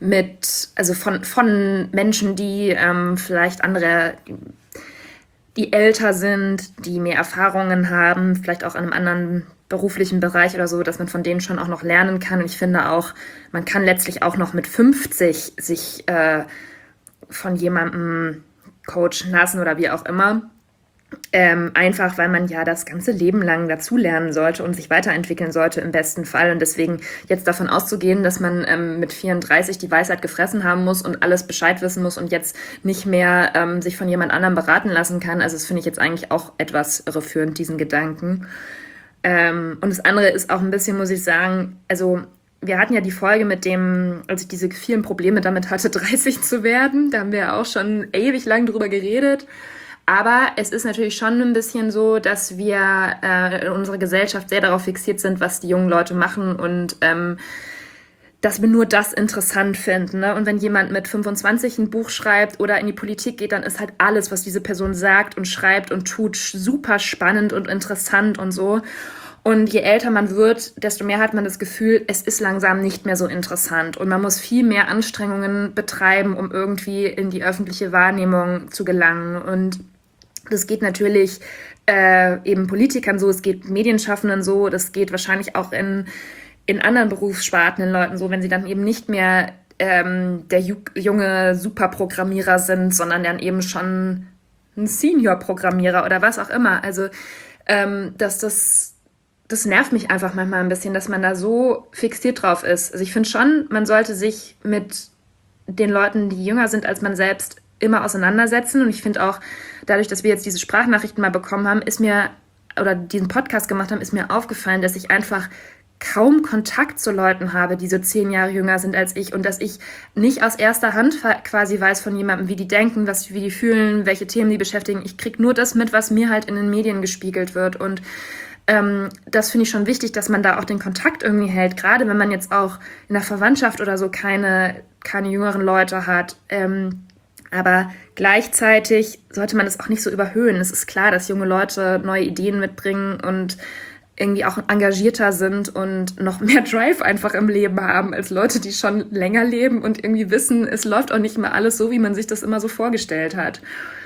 von Menschen, die vielleicht die älter sind, die mehr Erfahrungen haben, vielleicht auch in einem anderen beruflichen Bereich oder so, dass man von denen schon auch noch lernen kann. Und ich finde auch, man kann letztlich auch noch mit 50 sich von jemandem coachen lassen oder wie auch immer. Einfach, weil man ja das ganze Leben lang dazulernen sollte und sich weiterentwickeln sollte im besten Fall. Und deswegen jetzt davon auszugehen, dass man mit 34 die Weisheit gefressen haben muss und alles Bescheid wissen muss und jetzt nicht mehr sich von jemand anderem beraten lassen kann. Also das finde ich jetzt eigentlich auch etwas irreführend, diesen Gedanken. Und das andere ist auch ein bisschen, muss ich sagen, also wir hatten ja die Folge mit dem, als ich diese vielen Probleme damit hatte, 30 zu werden. Da haben wir ja auch schon ewig lang drüber geredet. Aber es ist natürlich schon ein bisschen so, dass wir in unserer Gesellschaft sehr darauf fixiert sind, was die jungen Leute machen und dass wir nur das interessant finden. Ne? Und wenn jemand mit 25 ein Buch schreibt oder in die Politik geht, dann ist halt alles, was diese Person sagt und schreibt und tut, super spannend und interessant und so. Und je älter man wird, desto mehr hat man das Gefühl, es ist langsam nicht mehr so interessant. Und man muss viel mehr Anstrengungen betreiben, um irgendwie in die öffentliche Wahrnehmung zu gelangen. Und das geht natürlich eben Politikern so, es geht Medienschaffenden so, das geht wahrscheinlich auch in anderen Berufssparten den Leuten so, wenn sie dann eben nicht mehr der junge Superprogrammierer sind, sondern dann eben schon ein Senior-Programmierer oder was auch immer. Also das nervt mich einfach manchmal ein bisschen, dass man da so fixiert drauf ist. Also ich finde schon, man sollte sich mit den Leuten, die jünger sind als man selbst, immer auseinandersetzen. Und ich finde auch, dadurch, dass wir jetzt diese Sprachnachrichten mal bekommen haben, oder diesen Podcast gemacht haben, ist mir aufgefallen, dass ich einfach kaum Kontakt zu Leuten habe, die so 10 Jahre jünger sind als ich und dass ich nicht aus erster Hand quasi weiß von jemandem, wie die denken, wie die fühlen, welche Themen die beschäftigen. Ich kriege nur das mit, was mir halt in den Medien gespiegelt wird und das finde ich schon wichtig, dass man da auch den Kontakt irgendwie hält, gerade wenn man jetzt auch in der Verwandtschaft oder so keine jüngeren Leute hat. Aber gleichzeitig sollte man das auch nicht so überhöhen. Es ist klar, dass junge Leute neue Ideen mitbringen und irgendwie auch engagierter sind und noch mehr Drive einfach im Leben haben als Leute, die schon länger leben und irgendwie wissen, es läuft auch nicht mehr alles so, wie man sich das immer so vorgestellt hat.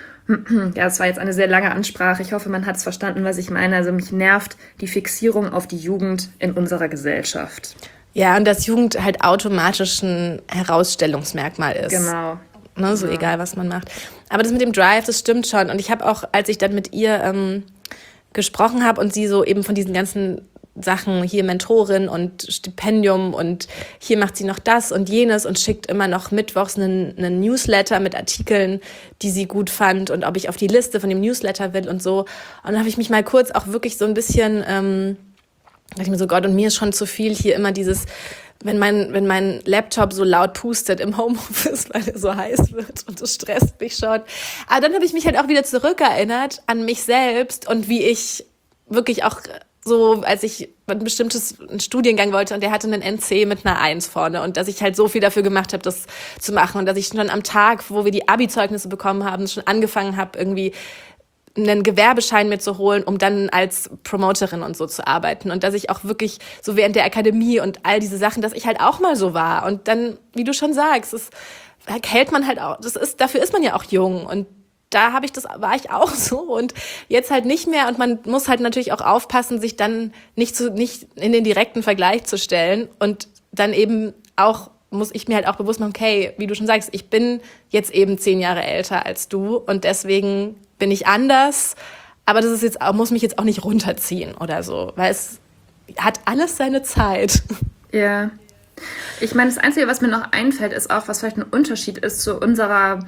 Ja, das war jetzt eine sehr lange Ansprache. Ich hoffe, man hat es verstanden, was ich meine. Also mich nervt die Fixierung auf die Jugend in unserer Gesellschaft. Ja, und dass Jugend halt automatisch ein Herausstellungsmerkmal ist. Genau. Ne, so egal, was man macht. Aber das mit dem Drive, das stimmt schon. Und ich habe auch, als ich dann mit ihr gesprochen habe und sie so eben von diesen ganzen Sachen, hier Mentorin und Stipendium und hier macht sie noch das und jenes und schickt immer noch mittwochs einen Newsletter mit Artikeln, die sie gut fand und ob ich auf die Liste von dem Newsletter will und so. Und dann habe ich mich mal kurz auch wirklich so ein bisschen, dachte ich mir so, Gott, und mir ist schon zu viel hier immer dieses, wenn mein Laptop so laut pustet im Homeoffice, weil er so heiß wird und das stresst mich schon. Aber dann habe ich mich halt auch wieder zurückerinnert an mich selbst und wie ich wirklich auch so, als ich einen Studiengang wollte und der hatte einen NC mit einer 1 vorne und dass ich halt so viel dafür gemacht habe, das zu machen und dass ich schon am Tag, wo wir die Abi-Zeugnisse bekommen haben, schon angefangen habe, irgendwie einen Gewerbeschein mir zu holen, um dann als Promoterin und so zu arbeiten und dass ich auch wirklich so während der Akademie und all diese Sachen, dass ich halt auch mal so war und dann, wie du schon sagst, das hält man halt auch, dafür ist man ja auch jung und da war ich auch so und jetzt halt nicht mehr. Und man muss halt natürlich auch aufpassen, sich dann nicht in den direkten Vergleich zu stellen. Und dann eben auch, muss ich mir halt auch bewusst machen, okay, wie du schon sagst, ich bin jetzt eben 10 Jahre älter als du und deswegen bin ich anders. Aber das ist jetzt auch, muss mich jetzt auch nicht runterziehen oder so, weil es hat alles seine Zeit. Ja. Ich meine, das Einzige, was mir noch einfällt, ist auch, was vielleicht ein Unterschied ist zu unserer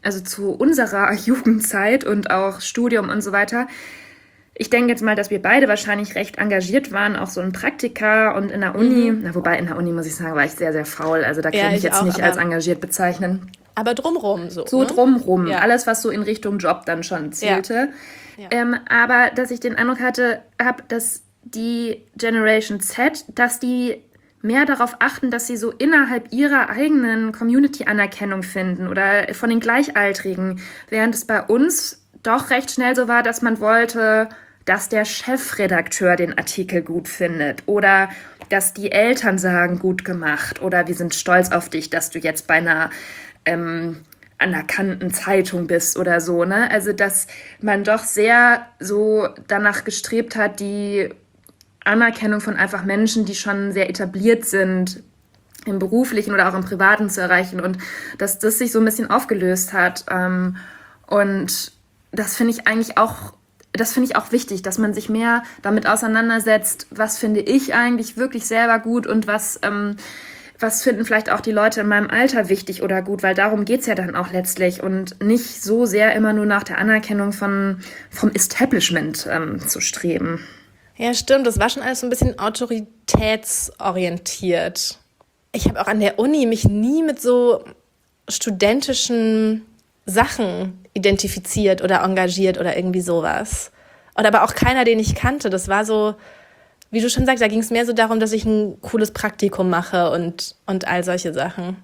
Jugendzeit und auch Studium und so weiter. Ich denke jetzt mal, dass wir beide wahrscheinlich recht engagiert waren, auch so in Praktika und in der Uni. Wobei in der Uni, muss ich sagen, war ich sehr, sehr faul. Also da kann ich jetzt auch nicht als engagiert bezeichnen. Aber drumrum so. So, ne? Drumrum. Ja. Alles, was so in Richtung Job dann schon zählte. Ja. Aber dass ich den Eindruck habe, dass die Generation Z, dass die mehr darauf achten, dass sie so innerhalb ihrer eigenen Community Anerkennung finden oder von den Gleichaltrigen, während es bei uns doch recht schnell so war, dass man wollte, dass der Chefredakteur den Artikel gut findet oder dass die Eltern sagen, gut gemacht oder wir sind stolz auf dich, dass du jetzt bei einer anerkannten Zeitung bist oder so, ne? Also, dass man doch sehr so danach gestrebt hat, die Anerkennung von einfach Menschen, die schon sehr etabliert sind, im Beruflichen oder auch im Privaten zu erreichen und dass das sich so ein bisschen aufgelöst hat. Und das finde ich eigentlich auch, wichtig, dass man sich mehr damit auseinandersetzt, was finde ich eigentlich wirklich selber gut und was finden vielleicht auch die Leute in meinem Alter wichtig oder gut, weil darum geht's ja dann auch letztlich und nicht so sehr immer nur nach der Anerkennung vom Establishment zu streben. Ja, stimmt. Das war schon alles so ein bisschen autoritätsorientiert. Ich habe auch an der Uni mich nie mit so studentischen Sachen identifiziert oder engagiert oder irgendwie sowas. Oder aber auch keiner, den ich kannte. Das war so, wie du schon sagst, da ging es mehr so darum, dass ich ein cooles Praktikum mache und all solche Sachen.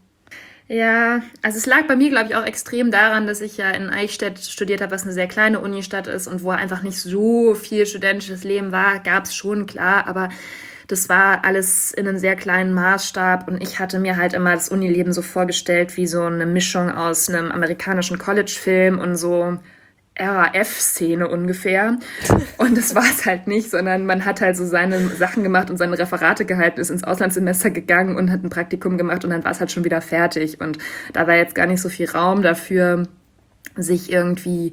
Ja, also es lag bei mir, glaube ich, auch extrem daran, dass ich ja in Eichstätt studiert habe, was eine sehr kleine Unistadt ist und wo einfach nicht so viel studentisches Leben war, gab es schon, klar, aber das war alles in einem sehr kleinen Maßstab und ich hatte mir halt immer das Unileben so vorgestellt wie so eine Mischung aus einem amerikanischen College-Film und so RAF-Szene ungefähr. Und das war es halt nicht, sondern man hat halt so seine Sachen gemacht und seine Referate gehalten, ist ins Auslandssemester gegangen und hat ein Praktikum gemacht und dann war es halt schon wieder fertig. Und da war jetzt gar nicht so viel Raum dafür, sich irgendwie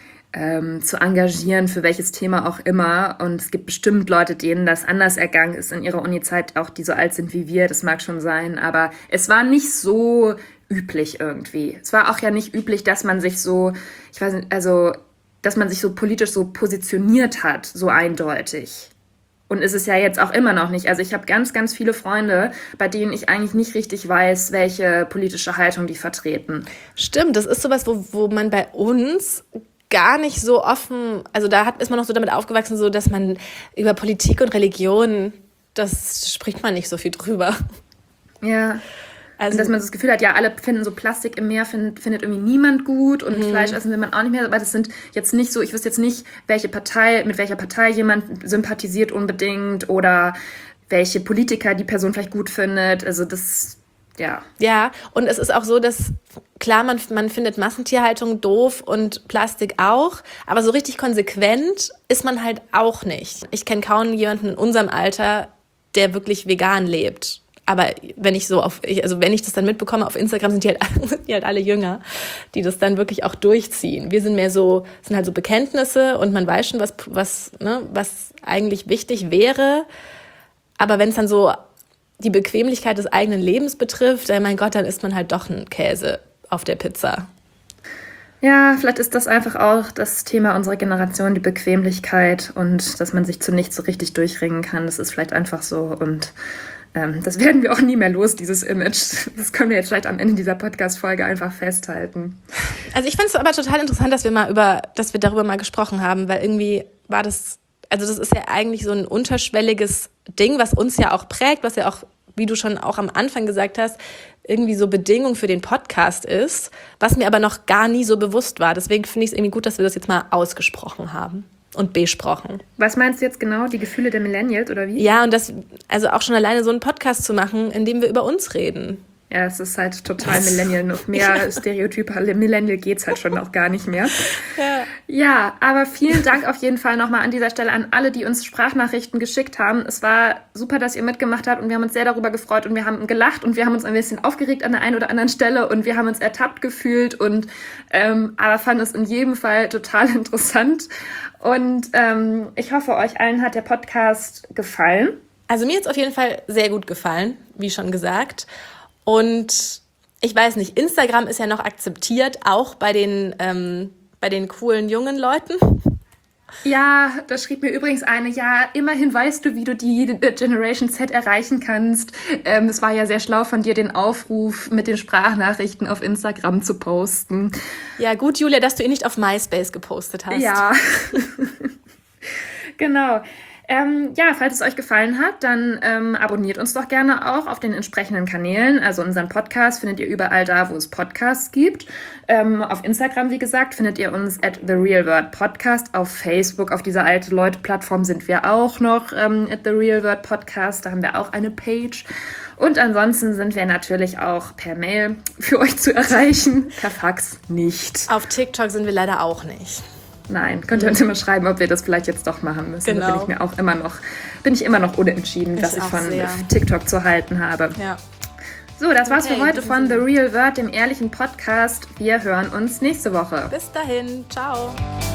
zu engagieren, für welches Thema auch immer. Und es gibt bestimmt Leute, denen das anders ergangen ist in ihrer Uni-Zeit, auch die so alt sind wie wir, das mag schon sein. Aber es war nicht so üblich irgendwie. Es war auch ja nicht üblich, dass man sich so, ich weiß nicht, also, dass man sich so politisch so positioniert hat, so eindeutig. Und ist es ja jetzt auch immer noch nicht. Also ich habe ganz, ganz viele Freunde, bei denen ich eigentlich nicht richtig weiß, welche politische Haltung die vertreten. Stimmt, das ist sowas, wo man bei uns gar nicht so offen, also ist man noch so damit aufgewachsen, so dass man über Politik und Religion, das spricht man nicht so viel drüber. Ja. Also, dass man das Gefühl hat, ja, alle finden so Plastik im Meer, findet irgendwie niemand gut und Fleisch essen will man auch nicht mehr, weil das sind jetzt nicht so, ich wüsste jetzt nicht, mit welcher Partei jemand sympathisiert unbedingt oder welche Politiker die Person vielleicht gut findet, also das, ja. Ja, und es ist auch so, dass, klar, man findet Massentierhaltung doof und Plastik auch, aber so richtig konsequent ist man halt auch nicht. Ich kenne kaum jemanden in unserem Alter, der wirklich vegan lebt. Aber wenn ich das dann mitbekomme auf Instagram, sind die halt alle jünger, die das dann wirklich auch durchziehen. Wir sind sind halt so Bekenntnisse und man weiß schon, was eigentlich wichtig wäre. Aber wenn es dann so die Bequemlichkeit des eigenen Lebens betrifft, mein Gott, dann isst man halt doch einen Käse auf der Pizza. Ja, vielleicht ist das einfach auch das Thema unserer Generation, die Bequemlichkeit und dass man sich zu nichts so richtig durchringen kann. Das ist vielleicht einfach so und das werden wir auch nie mehr los, dieses Image. Das können wir jetzt vielleicht am Ende dieser Podcast-Folge einfach festhalten. Also ich finde es aber total interessant, dass wir darüber mal gesprochen haben, weil irgendwie war das ist ja eigentlich so ein unterschwelliges Ding, was uns ja auch prägt, was ja auch, wie du schon auch am Anfang gesagt hast, irgendwie so Bedingung für den Podcast ist, was mir aber noch gar nie so bewusst war. Deswegen finde ich es irgendwie gut, dass wir das jetzt mal ausgesprochen haben. Und besprochen. Was meinst du jetzt genau? Die Gefühle der Millennials oder wie? Ja, und auch schon alleine so einen Podcast zu machen, in dem wir über uns reden. Ja, es ist halt total Millennial. Noch mehr Stereotype Millennial geht's halt schon auch gar nicht mehr. Ja, aber vielen Dank auf jeden Fall nochmal an dieser Stelle an alle, die uns Sprachnachrichten geschickt haben. Es war super, dass ihr mitgemacht habt und wir haben uns sehr darüber gefreut und wir haben gelacht und wir haben uns ein bisschen aufgeregt an der einen oder anderen Stelle und wir haben uns ertappt gefühlt und aber fanden es in jedem Fall total interessant. Und ich hoffe, euch allen hat der Podcast gefallen. Also mir hat es auf jeden Fall sehr gut gefallen, wie schon gesagt. Und ich weiß nicht, Instagram ist ja noch akzeptiert, auch bei den coolen jungen Leuten. Ja, da schrieb mir übrigens eine, ja, immerhin weißt du, wie du die Generation Z erreichen kannst. Es war ja sehr schlau von dir, den Aufruf mit den Sprachnachrichten auf Instagram zu posten. Ja, gut, Julia, dass du ihn nicht auf MySpace gepostet hast. Ja, genau. Ja, falls es euch gefallen hat, dann abonniert uns doch gerne auch auf den entsprechenden Kanälen. Also unseren Podcast findet ihr überall da, wo es Podcasts gibt. Auf Instagram, wie gesagt, findet ihr uns @TheRealWordPodcast. Auf Facebook, auf dieser alte Leute-Plattform sind wir auch noch @TheRealWordPodcast. Da haben wir auch eine Page. Und ansonsten sind wir natürlich auch per Mail für euch zu erreichen. Per Fax nicht. Auf TikTok sind wir leider auch nicht. Nein, könnt ihr uns immer schreiben, ob wir das vielleicht jetzt doch machen müssen. Genau. Da bin ich immer noch unentschieden, was ich von TikTok zu halten habe. Ja. So, das war's für heute von The Real Word, dem ehrlichen Podcast. Wir hören uns nächste Woche. Bis dahin, ciao.